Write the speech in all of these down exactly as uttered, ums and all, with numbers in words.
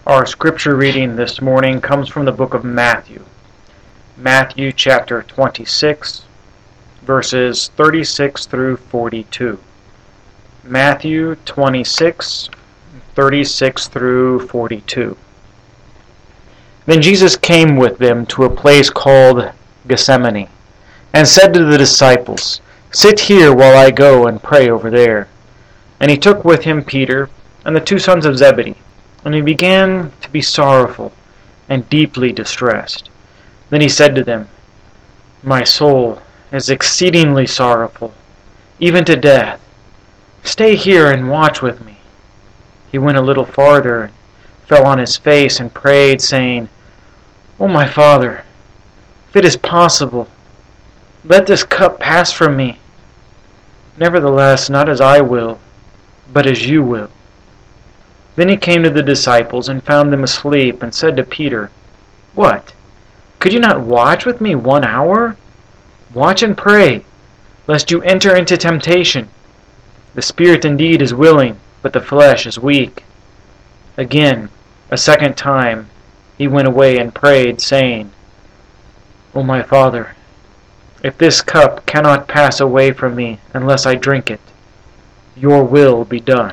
Our scripture reading this morning comes from the book of Matthew. Matthew chapter twenty-six, verses thirty-six through forty-two. Matthew twenty-six, thirty-six through forty-two. Then Jesus came with them to a place called Gethsemane, and said to the disciples, "Sit here while I go and pray over there." And he took with him Peter and the two sons of Zebedee, and he began to be sorrowful and deeply distressed. Then he said to them, "My soul is exceedingly sorrowful, even to death. Stay here and watch with me." He went a little farther, and fell on his face and prayed, saying, "O my Father, if it is possible, let this cup pass from me. Nevertheless, not as I will, but as you will." Then he came to the disciples and found them asleep, and said to Peter, "What? Could you not watch with me one hour? Watch and pray, lest you enter into temptation. The spirit indeed is willing, but the flesh is weak." Again, a second time, he went away and prayed, saying, "O my Father, if this cup cannot pass away from me unless I drink it, your will be done."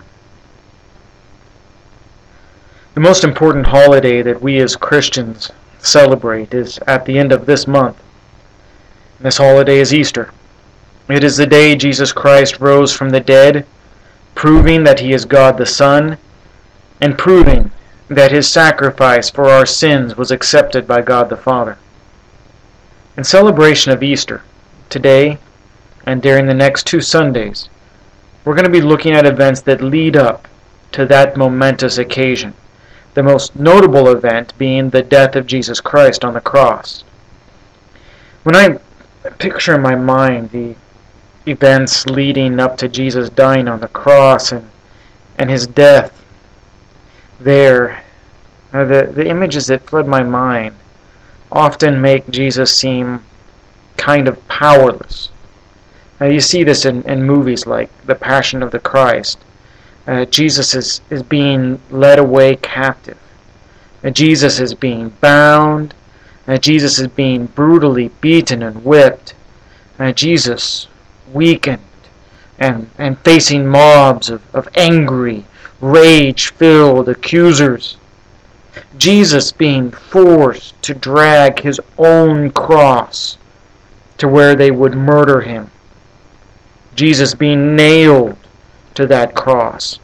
The most important holiday that we as Christians celebrate is at the end of this month. This holiday is Easter. It is the day Jesus Christ rose from the dead, proving that he is God the Son, and proving that his sacrifice for our sins was accepted by God the Father. In celebration of Easter, today and during the next two Sundays, we're going to be looking at events that lead up to that momentous occasion. The most notable event being the death of Jesus Christ on the cross. When I picture in my mind the events leading up to Jesus dying on the cross and, and his death there, uh, the, the images that flood my mind often make Jesus seem kind of powerless. Now you see this in, in movies like The Passion of the Christ. Uh, Jesus is, is being led away captive. Uh, Jesus is being bound. Uh, Jesus is being brutally beaten and whipped. Uh, Jesus weakened and, and facing mobs of, of angry, rage-filled accusers. Jesus being forced to drag his own cross to where they would murder him. Jesus being nailed to that cross.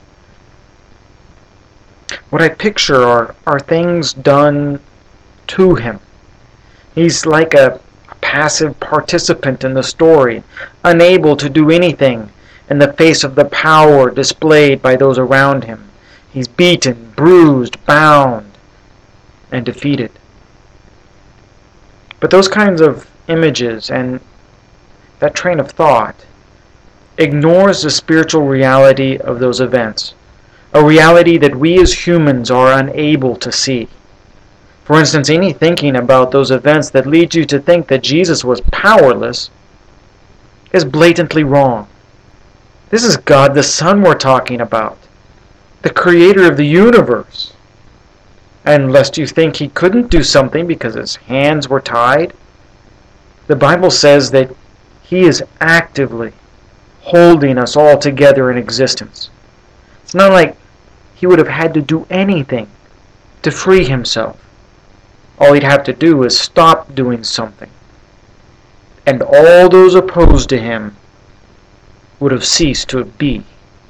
What I picture are, are things done to him. He's like a, a passive participant in the story, unable to do anything in the face of the power displayed by those around him. He's beaten, bruised, bound, and defeated. But those kinds of images and that train of thought ignores the spiritual reality of those events, a reality that we as humans are unable to see. For instance, any thinking about those events that leads you to think that Jesus was powerless is blatantly wrong. This is God the Son we're talking about, the creator of the universe. And lest you think he couldn't do something because his hands were tied, the Bible says that he is actively holding us all together in existence. It's not like he would have had to do anything to free himself. All he'd have to do is stop doing something, and all those opposed to him would have ceased to be.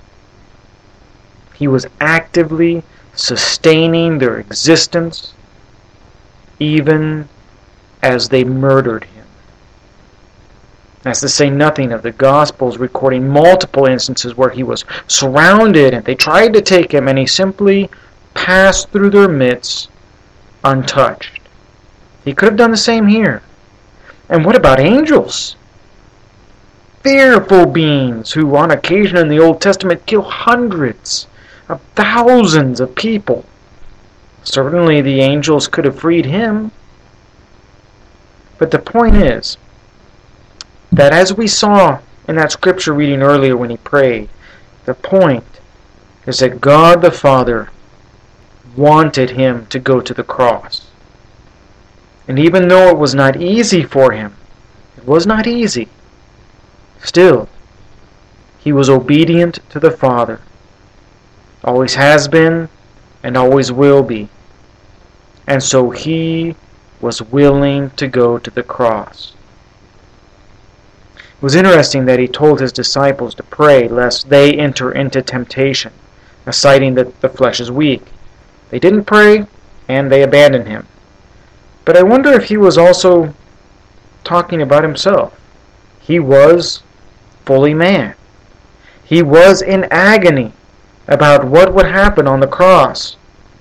He was actively sustaining their existence even as they murdered him. That's to say nothing of the Gospels recording multiple instances where he was surrounded and they tried to take him and he simply passed through their midst untouched. He could have done the same here. And what about angels? Fearful beings who on occasion in the Old Testament kill hundreds of thousands of people. Certainly the angels could have freed him. But the point is that as we saw in that scripture reading earlier when he prayed, the point is that God the Father wanted him to go to the cross. And even though it was not easy for him, it was not easy, still, he was obedient to the Father. Always has been and always will be. And so he was willing to go to the cross. It was interesting that he told his disciples to pray lest they enter into temptation, citing that the flesh is weak. They didn't pray, and they abandoned him. But I wonder if he was also talking about himself. He was fully man. He was in agony about what would happen on the cross.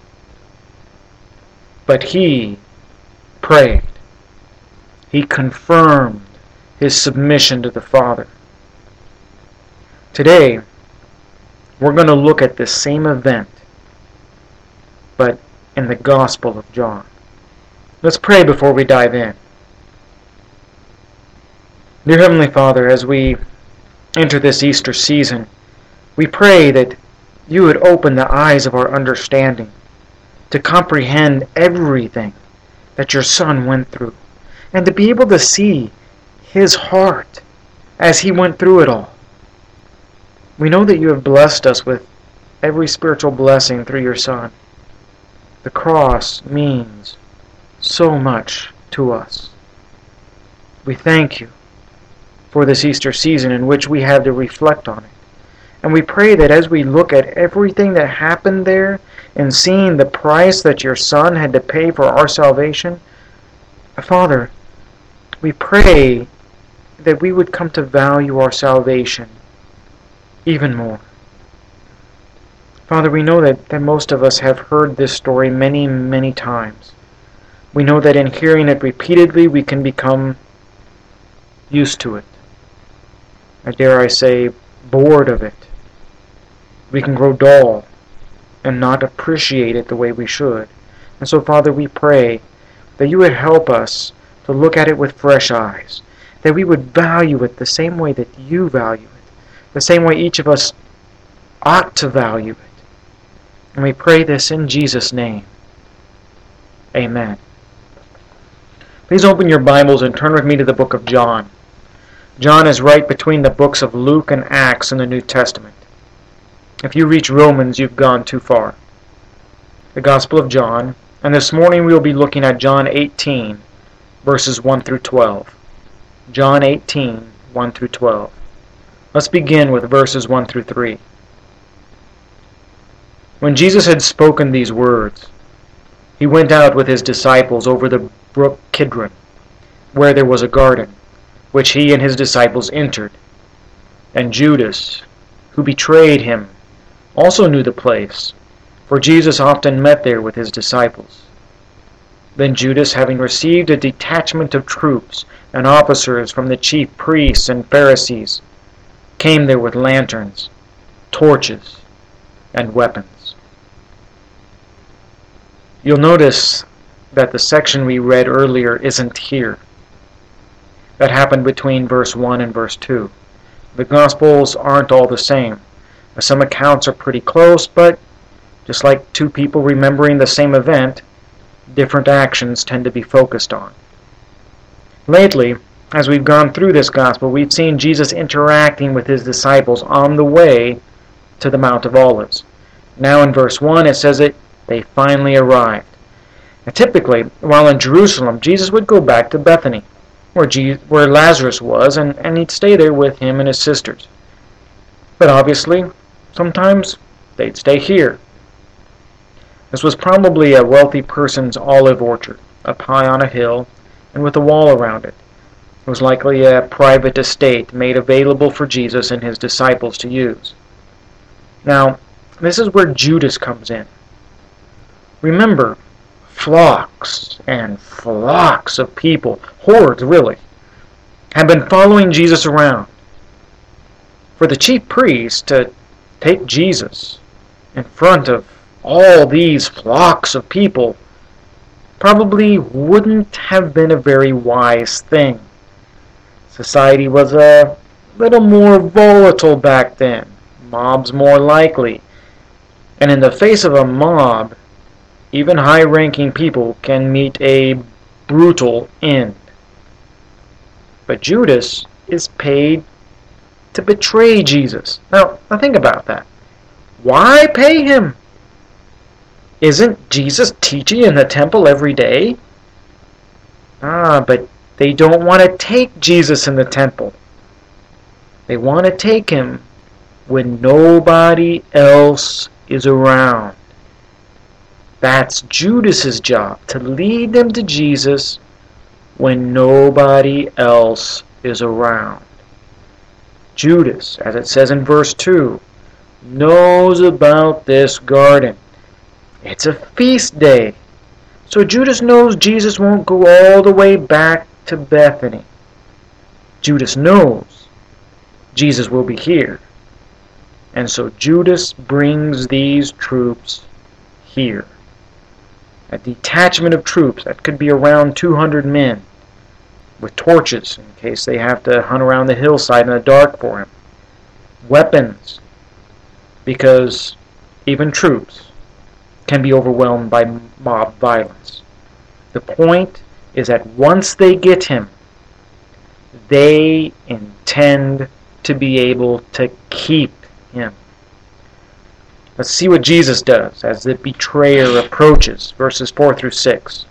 But he prayed. He confirmed his submission to the Father. Today, we're going to look at this same event, but in the Gospel of John. Let's pray before we dive in. Dear Heavenly Father, as we enter this Easter season, we pray that you would open the eyes of our understanding to comprehend everything that your Son went through, and to be able to see his heart as he went through it all. We know that you have blessed us with every spiritual blessing through your Son. The cross means so much to us. We thank you for this Easter season in which we have to reflect on it. And we pray that as we look at everything that happened there and seeing the price that your Son had to pay for our salvation, Father, we pray that we would come to value our salvation even more. Father, we know that, that most of us have heard this story many, many times. We know that in hearing it repeatedly, we can become used to it. Or dare I say, bored of it. We can grow dull and not appreciate it the way we should. And so, Father, we pray that you would help us to look at it with fresh eyes, that we would value it the same way that you value it, the same way each of us ought to value it. And we pray this in Jesus' name. Amen. Please open your Bibles and turn with me to the book of John. John is right between the books of Luke and Acts in the New Testament. If you reach Romans, you've gone too far. The Gospel of John, and this morning we will be looking at John eighteen, verses one through twelve. John eighteen, one through twelve. Let's begin with verses one through three. When Jesus had spoken these words, he went out with his disciples over the brook Kidron, where there was a garden, which he and his disciples entered. And Judas, who betrayed him, also knew the place, for Jesus often met there with his disciples. Then Judas, having received a detachment of troops and officers from the chief priests and Pharisees, came there with lanterns, torches, and weapons. You'll notice that the section we read earlier isn't here. That happened between verse one and verse two. The Gospels aren't all the same. Some accounts are pretty close, but just like two people remembering the same event, different actions tend to be focused on. Lately, as we've gone through this Gospel, we've seen Jesus interacting with his disciples on the way to the Mount of Olives. Now in verse one it says that they finally arrived. Now, typically, while in Jerusalem, Jesus would go back to Bethany, where, Jesus, where Lazarus was, and, and he'd stay there with him and his sisters. But obviously, sometimes they'd stay here. This was probably a wealthy person's olive orchard, up high on a hill, and with a wall around it. It was likely a private estate made available for Jesus and his disciples to use. Now, this is where Judas comes in. Remember, flocks and flocks of people, hordes really, have been following Jesus around. For the chief priests to take Jesus in front of all these flocks of people probably wouldn't have been a very wise thing. Society was a little more volatile back then, mobs more likely, and in the face of a mob, even high-ranking people can meet a brutal end. But Judas is paid to betray Jesus. Now, now think about that. Why pay him? Isn't Jesus teaching in the temple every day? Ah, but they don't want to take Jesus in the temple. They want to take him when nobody else is around. That's Judas's job, to lead them to Jesus when nobody else is around. Judas, as it says in verse two, knows about this garden. It's a feast day. So Judas knows Jesus won't go all the way back to Bethany. Judas knows Jesus will be here. And so Judas brings these troops here. A detachment of troops that could be around two hundred men with torches in case they have to hunt around the hillside in the dark for him. Weapons, because even troops can be overwhelmed by mob violence. The point is that once they get him, they intend to be able to keep him. Let's see what Jesus does as the betrayer approaches, verses four through six.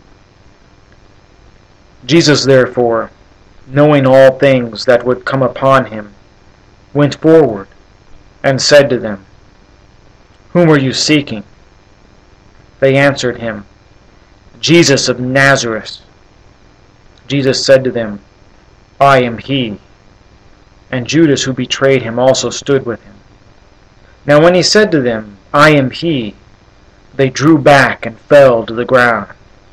Jesus, therefore, knowing all things that would come upon him, went forward and said to them, "Whom are you seeking?" They answered him, "Jesus of Nazareth." Jesus said to them, "I am he." And Judas, who betrayed him, also stood with him. Now when he said to them, "I am he," they drew back and fell to the ground.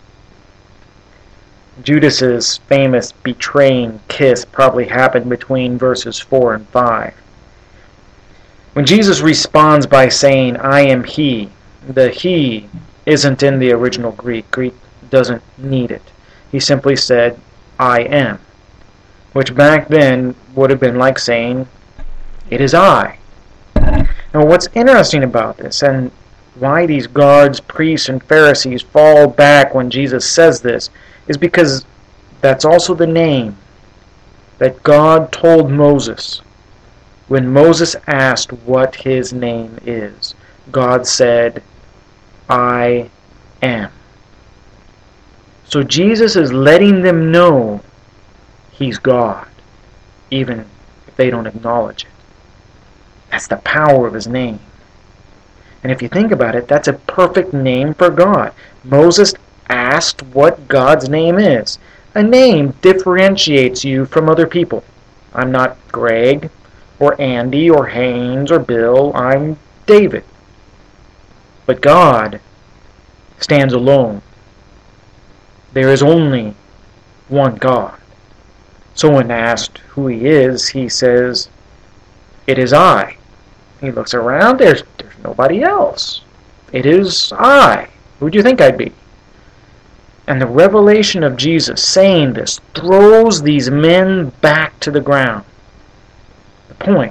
Judas's famous betraying kiss probably happened between verses four and five. When Jesus responds by saying, "I am he," the he isn't in the original Greek. Greek doesn't need it. He simply said, "I am," which back then would have been like saying, "It is I." Now what's interesting about this, and why these guards, priests, and Pharisees fall back when Jesus says this, is because that's also the name that God told Moses. When Moses asked what his name is, God said, "I am." So Jesus is letting them know he's God, even if they don't acknowledge it. That's the power of his name. And if you think about it, that's a perfect name for God. Moses asked what God's name is. A name differentiates you from other people. I'm not Greg, or Andy, or Haynes, or Bill. I'm David. But God stands alone. There is only one God. So when asked who he is, he says, "It is I." He looks around, there's, there's nobody else. "It is I. Who do you think I'd be?" And the revelation of Jesus saying this throws these men back to the ground. The point,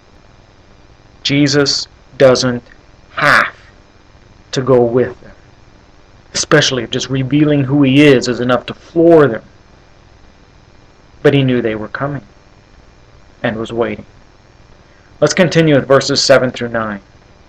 Jesus doesn't have to go with them, especially if just revealing who he is is enough to floor them. But he knew they were coming and was waiting. Let's continue with verses seven through nine.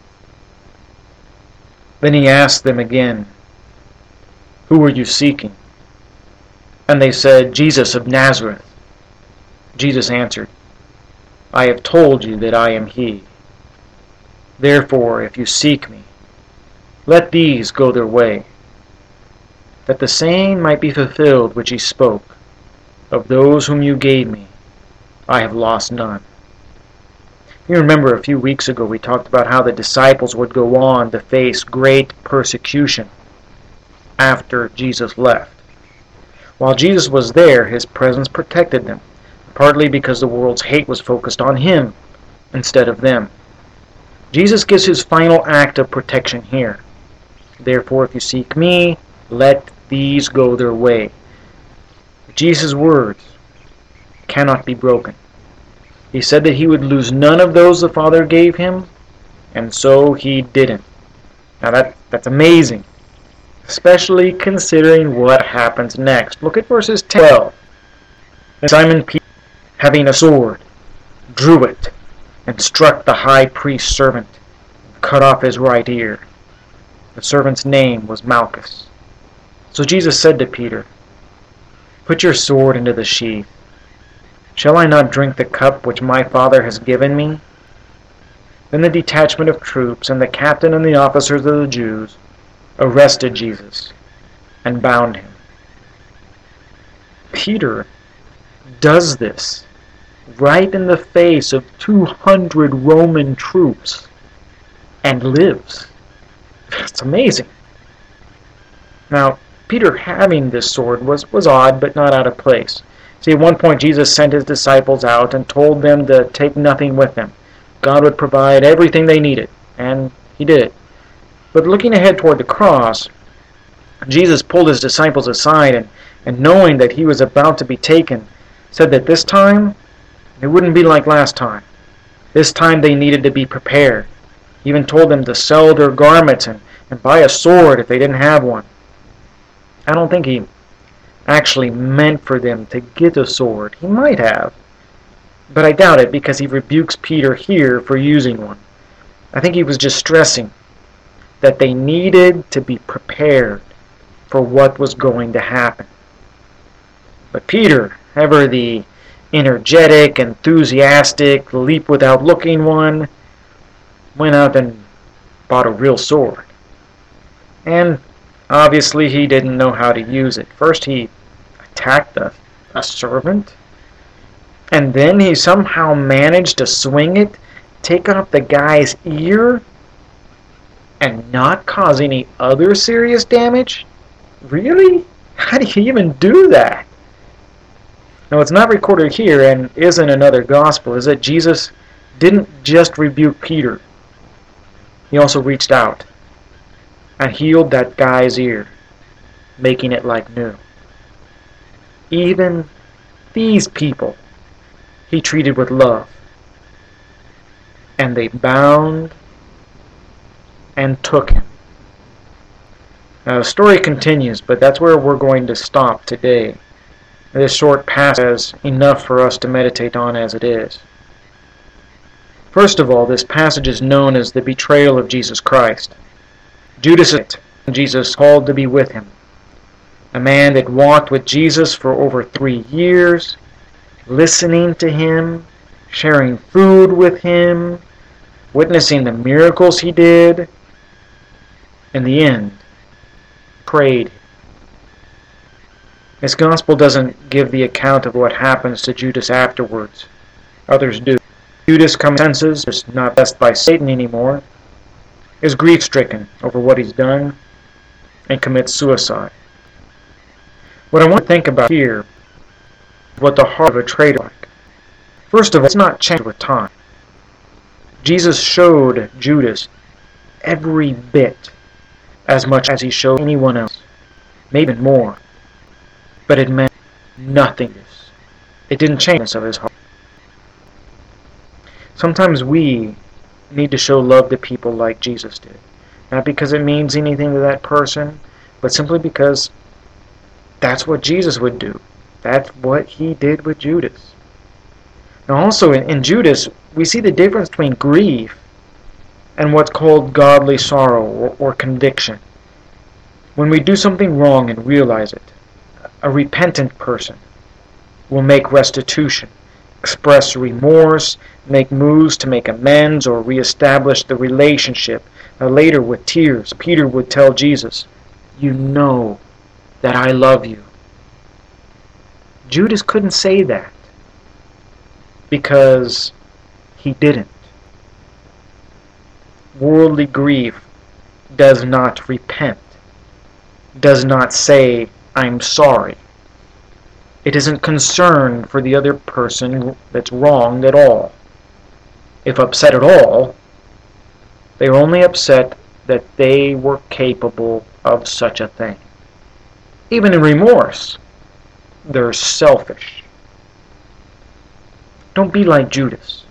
Then he asked them again, "Who are you seeking?" And they said, "Jesus of Nazareth." Jesus answered, "I have told you that I am he. Therefore, if you seek me, let these go their way, that the saying might be fulfilled which he spoke, of those whom you gave me, I have lost none." You remember a few weeks ago we talked about how the disciples would go on to face great persecution after Jesus left. While Jesus was there, his presence protected them, partly because the world's hate was focused on him instead of them. Jesus gives his final act of protection here. "Therefore, if you seek me, let these go their way." Jesus' words cannot be broken. He said that he would lose none of those the Father gave him, and so he didn't. Now that that's amazing. especially considering what happens next. Look at verses ten and twelve. And Simon Peter, having a sword, drew it, and struck the high priest's servant, and cut off his right ear. The servant's name was Malchus. So Jesus said to Peter, "Put your sword into the sheath. Shall I not drink the cup which my Father has given me?" Then the detachment of troops and the captain and the officers of the Jews arrested Jesus and bound him. Peter does this right in the face of two hundred Roman troops and lives. It's amazing. Now, Peter having this sword was, was odd, but not out of place. See, at one point Jesus sent his disciples out and told them to take nothing with them. God would provide everything they needed, and he did. But looking ahead toward the cross, Jesus pulled his disciples aside and, and knowing that he was about to be taken, said that this time it wouldn't be like last time. This time they needed to be prepared. He even told them to sell their garments and, and buy a sword if they didn't have one. I don't think he actually meant for them to get a sword. He might have, but I doubt it because he rebukes Peter here for using one. I think he was just stressing that they needed to be prepared for what was going to happen. But Peter, ever the energetic, enthusiastic, leap without looking one, went out and bought a real sword. And obviously he didn't know how to use it. First he attacked a, a servant, and then he somehow managed to swing it, take off the guy's ear, and not cause any other serious damage? Really? How do you even do that? Now, what's not recorded here and isn't another gospel is that Jesus didn't just rebuke Peter. He also reached out and healed that guy's ear, making it like new. Even these people he treated with love. And they bound and took him. Now the story continues, but that's where we're going to stop today. This short passage is enough for us to meditate on as it is. First of all, this passage is known as the betrayal of Jesus Christ. Judas, Jesus called to be with him. A man that walked with Jesus for over three years, listening to him, sharing food with him, witnessing the miracles he did. In the end, prayed. This gospel doesn't give the account of what happens to Judas afterwards. Others do. Judas comes to senses, is not blessed by Satan anymore, is grief-stricken over what he's done, and commits suicide. What I want to think about here is what the heart of a traitor is like. First of all, it's not changed with time. Jesus showed Judas every bit as much as he showed anyone else, maybe more. But it meant nothing. It didn't change of his heart. Sometimes we need to show love to people like Jesus did. Not because it means anything to that person, but simply because that's what Jesus would do. That's what he did with Judas. Now also in, in Judas, we see the difference between grief and what's called godly sorrow or, or conviction. When we do something wrong and realize it, a repentant person will make restitution, express remorse, make moves to make amends or reestablish the relationship. Now later with tears, Peter would tell Jesus, "You know that I love you." Judas couldn't say that because he didn't. Worldly grief does not repent, does not say, "I'm sorry." It isn't concerned for the other person that's wronged at all. If upset at all, they're only upset that they were capable of such a thing. Even in remorse, they're selfish. Don't be like Judas.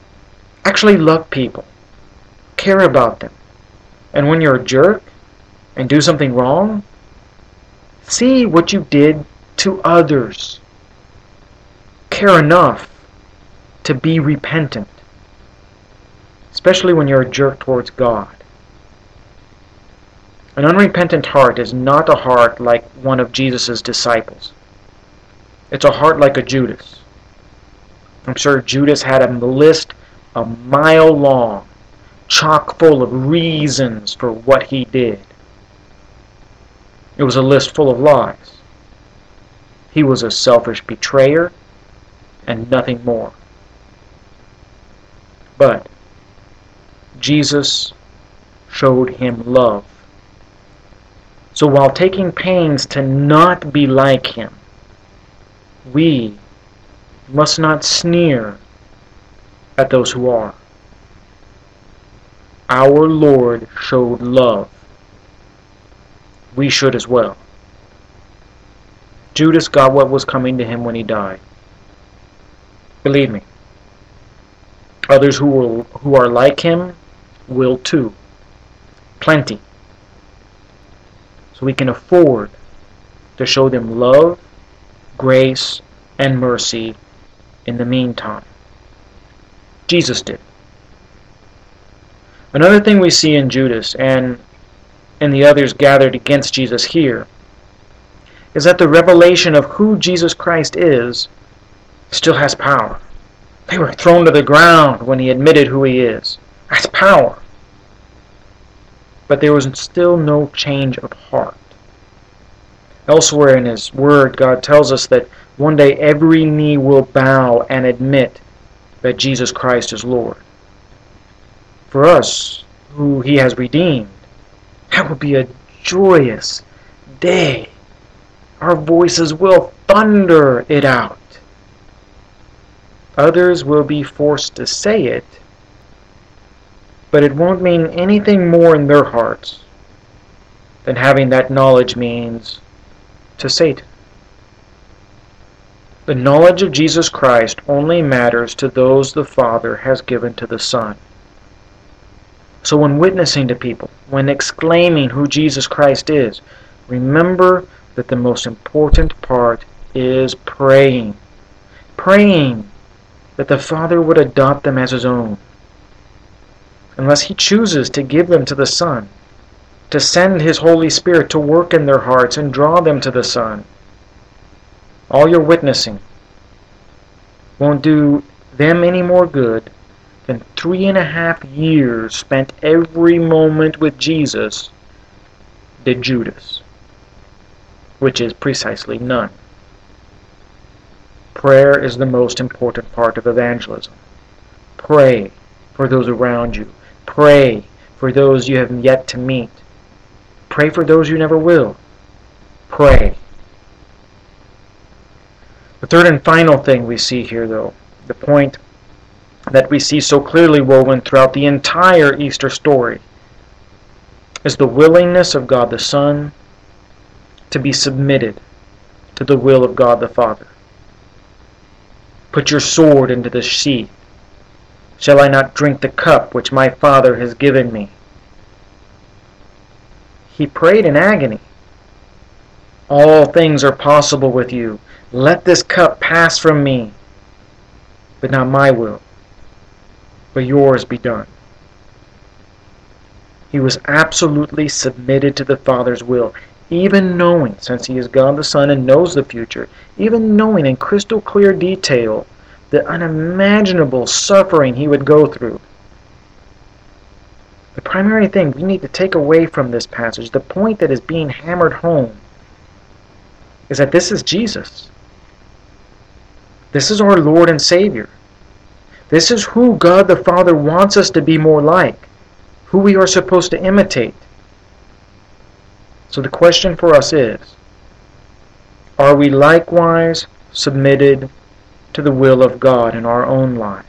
Actually love people. Care about them. And when you're a jerk, and do something wrong, see what you did to others. Care enough to be repentant, especially when you're a jerk towards God. An unrepentant heart is not a heart like one of Jesus' disciples. It's a heart like a Judas. I'm sure Judas had a list a mile long, chock full of reasons for what he did. It was a list full of lies. He was a selfish betrayer and nothing more. But Jesus showed him love. So while taking pains to not be like him, we must not sneer at those who are. Our Lord showed love. We should as well. Judas got what was coming to him when he died. Believe me, others who will, who are like him will too. Plenty. So we can afford to show them love, grace, and mercy in the meantime. Jesus did. Another thing we see in Judas and in the others gathered against Jesus here is that the revelation of who Jesus Christ is still has power. They were thrown to the ground when he admitted who he is. That's power. But there was still no change of heart. Elsewhere in his word, God tells us that one day every knee will bow and admit that Jesus Christ is Lord. For us, who he has redeemed, that will be a joyous day. Our voices will thunder it out. Others will be forced to say it, but it won't mean anything more in their hearts than having that knowledge means to Satan. The knowledge of Jesus Christ only matters to those the Father has given to the Son. So when witnessing to people, when exclaiming who Jesus Christ is, remember that the most important part is praying. Praying that the Father would adopt them as his own. Unless he chooses to give them to the Son, to send his Holy Spirit to work in their hearts and draw them to the Son, all your witnessing won't do them any more good than three and a half years spent every moment with Jesus did Judas, which is precisely none. Prayer is the most important part of evangelism. Pray for those around you. Pray for those you have yet to meet. Pray for those you never will. Pray. The third and final thing we see here, though, the point that we see so clearly woven throughout the entire Easter story, is the willingness of God the Son to be submitted to the will of God the Father. Put your sword into the sheath. Shall I not drink the cup which my Father has given me? He prayed in agony. All things are possible with you. Let this cup pass from me. But not my will, but yours be done. He was absolutely submitted to the Father's will, even knowing, since he is God the Son and knows the future, even knowing in crystal clear detail the unimaginable suffering he would go through. The primary thing we need to take away from this passage, the point that is being hammered home, is that this is Jesus. This is our Lord and Savior. This is who God the Father wants us to be more like, who we are supposed to imitate. So the question for us is, are we likewise submitted to the will of God in our own lives?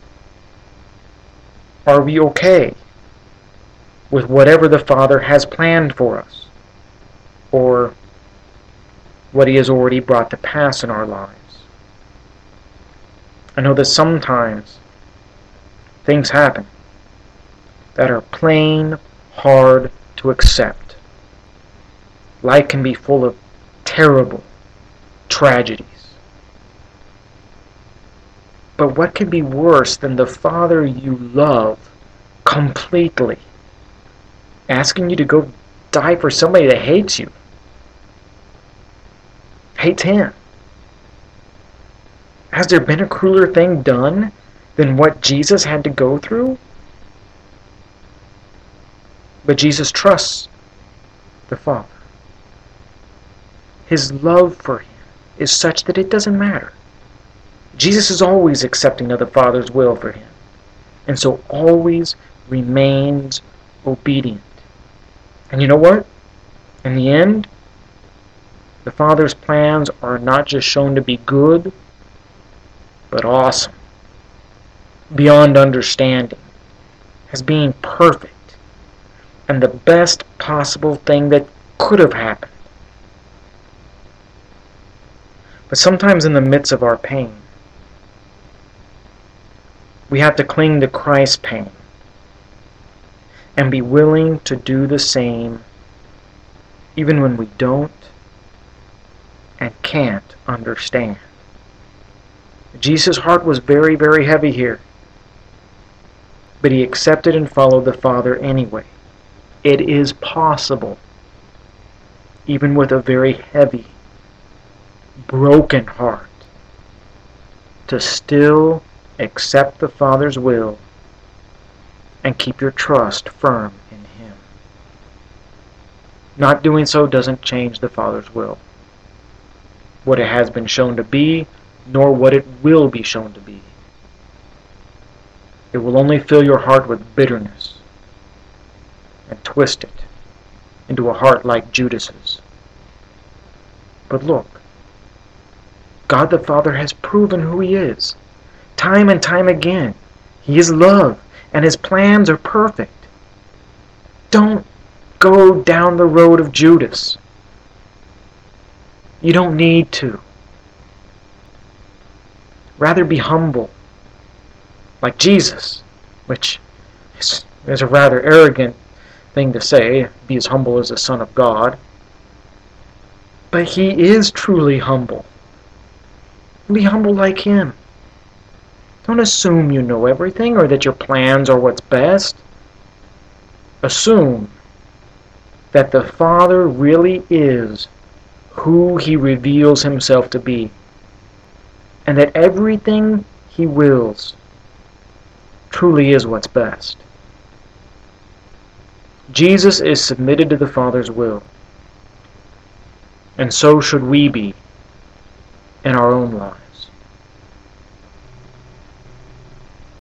Are we okay with whatever the Father has planned for us, or what he has already brought to pass in our lives? I know that sometimes things happen that are plain hard to accept. life can be full of terrible tragedies. But what could be worse than the Father you love completely asking you to go die for somebody that hates you? Hates Him. Has there been a crueler thing done than what Jesus had to go through? But Jesus trusts the Father. His love for Him is such that it doesn't matter. Jesus is always accepting of the Father's will for Him, and so always remains obedient. And you know what? In the end, the Father's plans are not just shown to be good, but awesome, beyond understanding, as being perfect, and the best possible thing that could have happened. But sometimes in the midst of our pain, we have to cling to Christ's pain and be willing to do the same even when we don't and can't understand. Jesus' heart was very, very heavy here, but He accepted and followed the Father anyway. It is possible, even with a very heavy, broken heart, to still accept the Father's will and keep your trust firm in Him. Not doing so doesn't change the Father's will, what it has been shown to be, nor what it will be shown to be. It will only fill your heart with bitterness and twist it into a heart like Judas's. But look, God the Father has proven who He is. Time and time again, He is love, and His plans are perfect. Don't go down the road of Judas. You don't need to. Rather be humble, like Jesus, which is, is a rather arrogant thing to say, be as humble as the Son of God. But He is truly humble. Be humble like Him. Don't assume you know everything or that your plans are what's best. Assume that the Father really is who He reveals Himself to be, and that everything He wills truly is what's best. Jesus is submitted to the Father's will, and so should we be in our own lives.